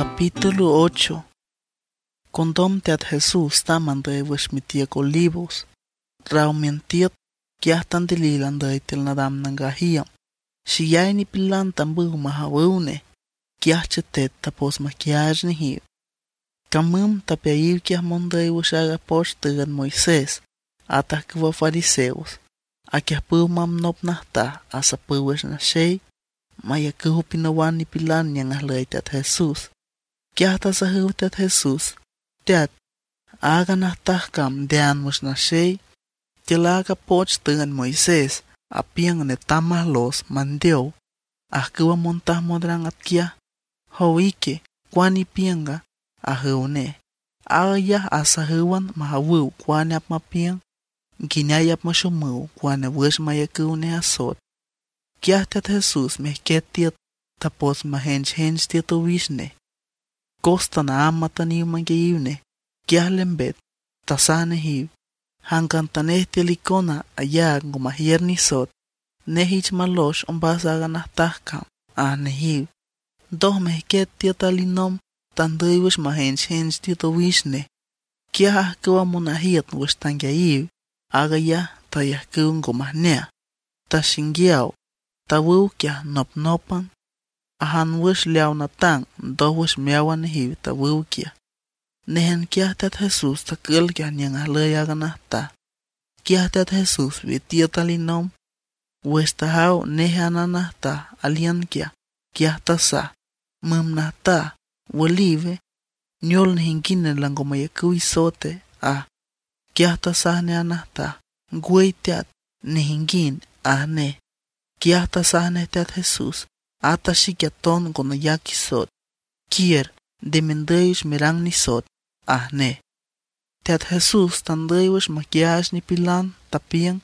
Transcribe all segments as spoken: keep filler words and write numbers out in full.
Capítulo ocho. Condom teat Jesús taman de wishmitiek olivos. Raumentiet kiahtan dililan de til nadam nangahiam. Shiyay ni pilan tambu mahawune. Kiahchetet tapos makiaj ni hiv. Kamum tapiaiv kiahmonde wishaga poch tegan Moisés. Atah kwa fariseus. Akiahpu mam nop nahta asa puwish na shay. Maya kuhupinawan ni pilan yang ahlay teat Jesús. Kiahta sa hiv teat Jesús. Teat, aga nahtahkam dean mus na shay. Tilaga poch tegan Moisés. Apiang ne tamah los mandeo. Ahkuwa montah modrang at kia. Hawike, kwani pianga. Ahune. Aga asa hiwan mahawu kwani ap mapiang. Ginyayap masumuw kwane wish mayakune asot. Kiah teat Jesús mehket tiet tapos mahenj henj tiet wishne. Costa na amatan iw mangyayivne. Kiah lembet tasane hiv. Hanggang taneh tilikona ayag ngumahir ni sot. Nehich malosh umbasaga nahtahkam. Ah nehiv. Doh mehket tiet alinom tandoy wish mahenj henj tiet wishne. Kiah ahkawa munahit wish tangyayiv. Aga ya tayah kung gumahnea. Ta shingiao. Ta wukya nop nopan. Ahan wish liaw na tang. Do wish miawan hiv ta wukya. Nehen kiah teat Jesús ta kul kya niyang ahlay aga nahta. Kiah teat Jesús vitia talinom. Wish ta haw nehana nahta alian kya. Kiah ta sa. Mum nahta. Walive. Nyol nehingine lang gumayakuy sote. Ah. Kiah ta sa ne anahta. Nguay teat. Nehingin. Ah ne. Kiah ta sa ne teat Jesús. Ata shikyaton gonayaki sot. Kier. Demendeus mirang ni sot. Ah ne. Teat Jesús tandeus makiaj ni pilan tapiang.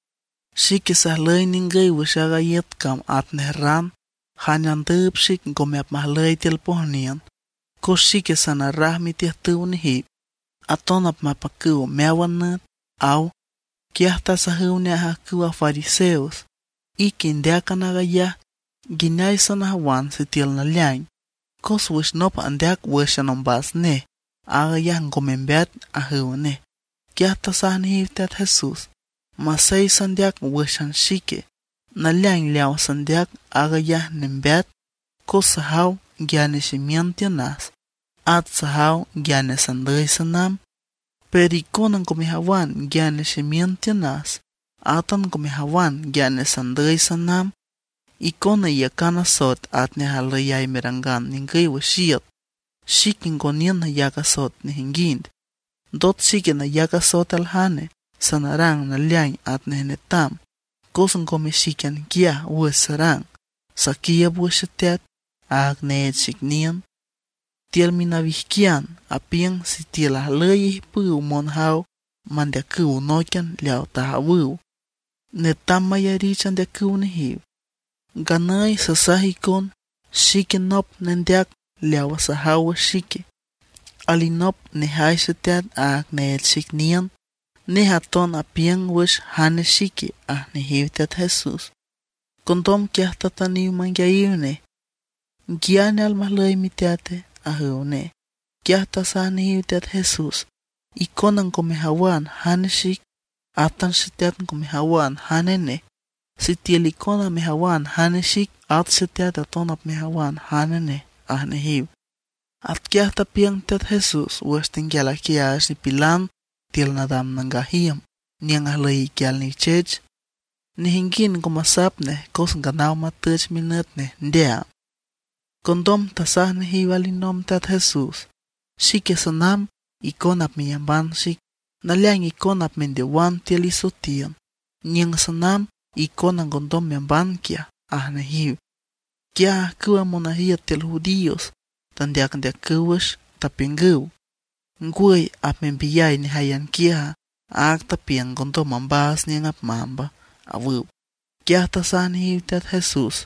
Shikis ahlay ningay wishaga yet kam at nehran. Hanyan deub shik gomeap mahlay tilpohnian. Ko shikis anarah mitiahtu ni hip. Aton ap mapakuw meawan nat. Aw. Kiah ta sa hiw ni ahakua fariseus. Ikin deaka nagaya. Ginay sa nahawan si til na liang. Kos wish nop andeak wish anombas ne. Agaya ngomembet ahiw ne. Kiah ta sa hiv teat Jesús. Masay sandiak wish an shike. Na liang liaw sandiak agaya nembet. Kos sa haw gyane shimiantianas. At sa haw gyane sanday sanam. Perikonan kumihawan gyane shimiantianas. Atan kumihawan gyane sanday sanam. Ikona yakana sot at nehalayay merangan ningay washiyat. Shikin konin na yakasot nehingind. Dot shikin na yakasot alhane. Sanarang na liang at nehenetam. Kosan komishikan kia wesarang. Sakiyab washatet. Ag need shiknian. Tiel minavihkian. Apiang si tiel ahlay puw monhaw. Mandiakuw noyan liaw tahawiw. Netam mayarichan diakuw nehiw. Ganay sa sahikon, shike nop nendiak liaw sa hawa shike. Alinop nehay sa tiad aak nehel shiknian, nehaton apiang wish hane shike ah nehiw teat Jesús. Kondom kiah tataniw mangyayiw ne. Giyane almahlay mitiate ahiw ne. Kiah tasa nehiw teat Jesús. Ikonan kumihawan hane shik, atan sitiat kumihawan hane ne. Si tielikona mehawan hane shik at setiat atonap mehawan hane ne ah nehiw. At kiah tapiang teat Jesús westing gyala kias ni pilan til nadam nanggahiyam niyang ahlay gyal ni chej. Nihingin kumasap ne kos ganaw matech minut ne ndea. Kondom tasah nehiw alinom teat Jesús. Shike sanam ikonap miyamban shik. Nalyang ikonap mendewan til isotian. Niyang sanam ikonan gondom memban kia ah nehiw. Kia kuwa monahiyat til judíos. Tandiak ndiak kuwish tapingguw. Nguy ap membiyay ni hayan kia. Ag tapiang gondom ambas niyang ap mamba. Awiw. Kia tasan nehiw teat Jesús.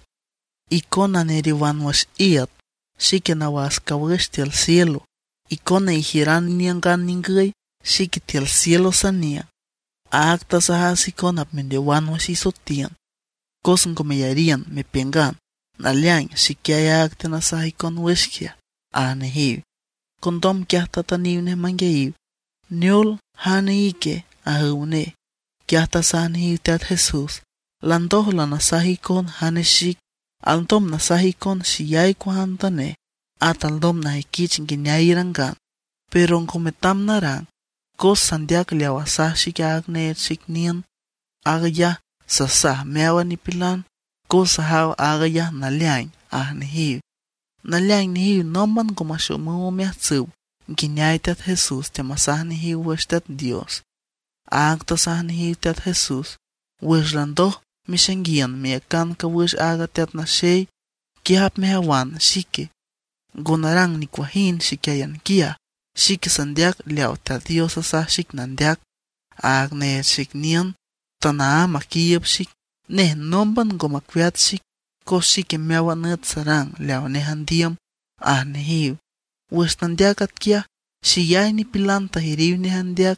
Ikonan eriwan was iyat. Shike na was kawish til cielo. Ikona ihiran niyang ganingay. Shike til cielo sa niyang. Akta sa hasikon ap mendewan was isotian. Kosan kumayarian me pengan. Nalyang sikyaya akta na sahikon wishkia. ahnehiu. Kondom kiahta taniune mangyaiu. Niol haneike ahune. Kiahta sahnehiu teat Jesus. Landoh la nasahikon haneshik. Aldom nasahikon shiyay kuhantane. At aldom nahikich nginyayirangan. Pero ngometam narang. Kos sandiak liawasah shik agne shik nian. Agaya sasah mewa nipilan. Kos sahaw agaya nalyain ahnehiu. Nalyain nehiu nomban gomashumu miahtsuw. Ginyay teat Jesus te masah nehiu wish teat Dios. Agta sah nehiu teat Jesus. Wish landoh mishengian miakan ka wish aga teat nashay. Kihap mehawan shike. Gonarang nikwahin shikayan kia. Shike sandiak liaw teat Dios asah shik nandiak. Agne shik nian. Tanaa makiyab shik. Neh nomban gomakwiat shik. Kos shike mewa nut sarang liaw nehandiam ahnehiu. Wish nandiak at kia. Shiyay ni pilan tahiriw nehandiak.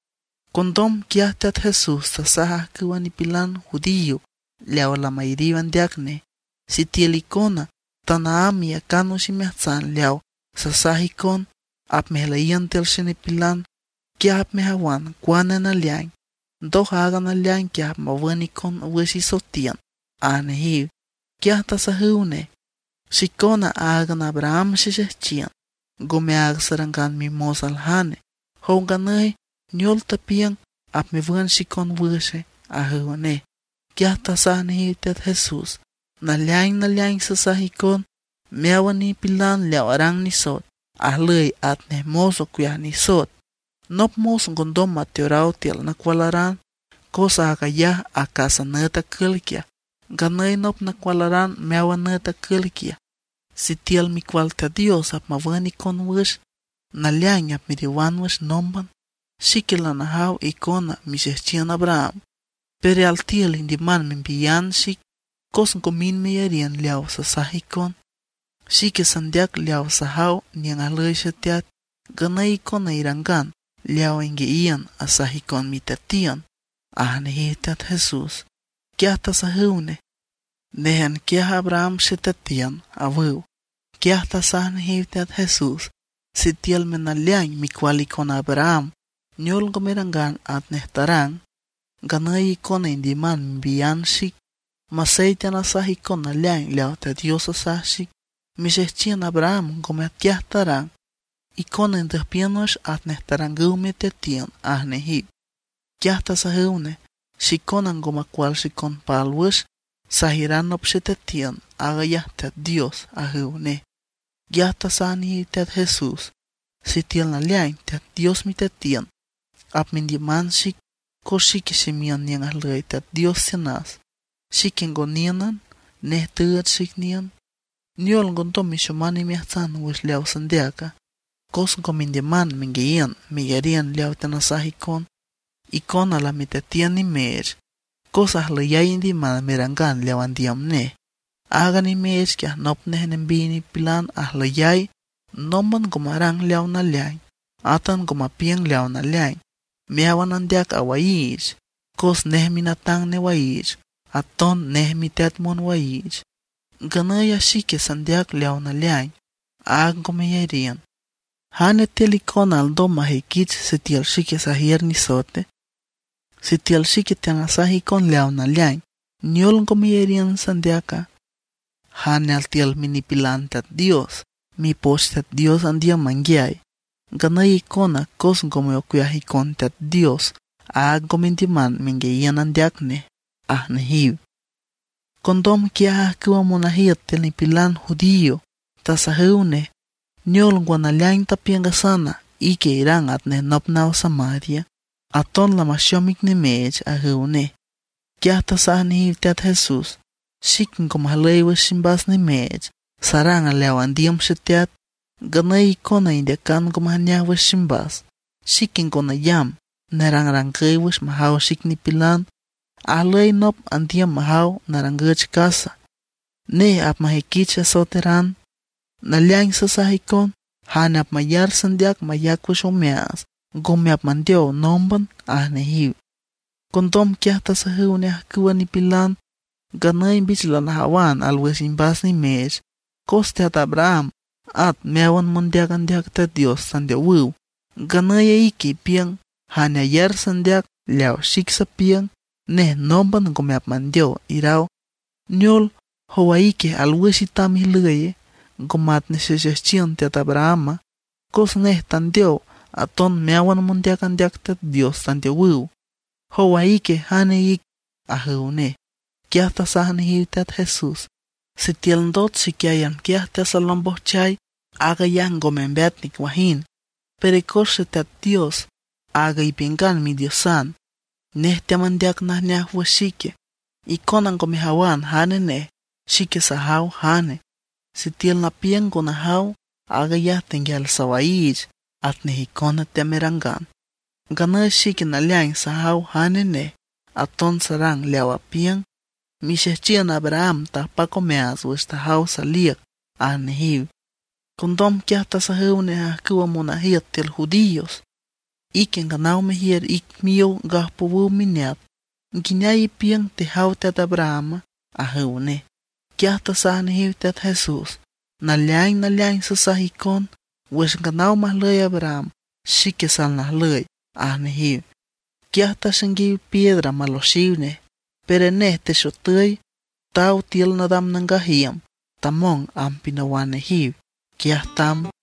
Kondom kia teat Jesus tasah kiwa ni pilan judío. Liaw la mayriw andiak ne. Si tielikona. Tanaa miyakano shimiatsan liaw sasahikon. Ap mehlayan tel shinipilan. Kia ap mehawan kuana na liang. Doh aga na liang kia ap mawanikon wish isotian ahnehiu. Kia tasahune. Shikona aga na Abraham shishechchian. Gome aga sarangan mimos alhane. Honganay nyol tapiang ap mewan shikon wishe ahune. Kia tasahnehiu teat Jesus. Nalyang nalyang sasahikon. Meawan ni pilan liaw arang nisot. Ahlay at nehmoso kuya nisot. Nop mos gondom mateorao tiel nakwalaran. Kosa akaya akasa neta kulkia. Ganay nop nakwalaran meawan neta kulkia. Si tiel mikwal ta Dios ap mawani kon wish. Nalyang ap miriwan wish nomban. Shikila nahaw ikona mishechchian Abraham. Pere al tiel indiman mimbiyan shik. Kos ngomin meyarian liaw sasahikon. Shike sandiak liaw sahaw niang ahlay shatiat. Ganay ikona irangan. Liaw ingiian asahikon mitatian. Ahnehiu teat Jesus. Kiahta sahune. Nehan kiah Abraham shetatian awu. Kiahta sahnehiu teat Jesus. Si tiel menalyang mikwal ikon Abraham. Nyol gomerangan at nehtarang. Ganay ikona indiman mbiyan shik. Masaytian asahikon nalyang liaw te Dios asahshik. Mishechchian Abraham gomet kiahtarang. Ikona indahpianosh at nehtarangu metetian ahnehiu. Kiahta sahune. Shikonan gomakwal shikon palwish. Sahiran op shetetian agayah teat Dios ahune. Kiahta sahnehiu teat Jesus. Si tiel nalyang teat Dios mitetian. Ap mindiman shik. Ko shike shimian niang ahlay teat Dios senas. Shiken gonianan. Neh tuat shik nian. Nyol gondom mishomani miahtan wish liaw sandiaka. Kos gomindiman mingian migarian liaw tanasahikon. Ikon ala mitetian ni mer. Kos ahlayay indiman merangan liaw andiam ne. Aga ni mer kia nop nehenembini pilan ahlayay. Nomban gomarang liaw na liang. Atan gomapiang liaw na liang. Miawan andiak awayij. Kos nehminatang ne wayij. Aton nehmitetmon wayij. Ganaya shike sandiak liaw na liang. Ag gomeyarian. Hane telikon aldom mahikich si tiel shike sahir ni sote. Si tiel shike tianasahikon liaw na liang. Nyol gomeyarian sandiaka. Hane al tiel minipilan tat Dios. Mi posh tat Dios andia mangyay. Ganay ikona kos gomeokuyahikon tat Dios. Ag gomindiman mingayan andiakne. Ahnehiu. Kondom kia kiwa monahiyat tel nipilan judío. Tasahune. Nyol guanalyang tapianga sana. Ike irang at ne nopnaw Samaria. Aton la masyomik ni mej ahune. Kia tasahnehiu teat Jesus. Shikin gomahalay shimbas ni mej. Sarang aliaw andiam shetiat. Ganay ikona indiakan gomahanyah shimbas. Shikin gonayam. Narangrangay wish mahaw shik nipilan. Alay nop andiam mahaw narangaj kasa. Ne ap mahikich soteran. Nalyang sasahikon. Hanap mayar sandiak mayak wish umeas. Gomeap mandyo nomban ahnehiu. Kondom kia tasahune ahkiwa nipilan. Ganay bichla nahawan alwes imbas ni mej. Kos teat Abraham. at meawan mundiak andiak te Dios sandia wiu. Ganaya iki piang hanya yer sandiak liao shiksa piang ne nomban gomeap mandio irao. Nyol hoa iki alwishitam hileye gomat ne sheshion te Abrahama. Kos ne tandio aton meawan mundiak andiak te Dios sandia wiu. Hoa iki hane ik aheune. Kiahta sahne hiutat Jesus. Si tielndot si kiayan kiahta salombo chay aga yang gomembetnik wahin. Perekorsetat Dios aga ipingan mi Diosan. Nehtia mandiak na niah washike. Ikonan gomehawan hane ne. Shike sahau hane. Si tiel na piang gonahau aga ya tengyal sawaij. At nehikona temerangan. Gana shike na liang sahau hane ne. Aton sarang liawa piang. Mishechian Abraham ta pacomeas westa hausa liak a nehiv. Kondom kiahta saheune a kuwa monahiat tel judíos. Iken ganau mehier ik mio gahpowu miniat. Ginyai piang te hautet Abraham a heune. Kiahta sa nehiv tet Jesus. Na liang na liang sa sahikon. Wes ganau mahlay Abraham. Shike sal nahlay a nehiv. Kiahta shangiv piedra maloshivne. Pero neste shotay, tau tiel nadam nangahiam, tamong am pinawanehiv, kiahtam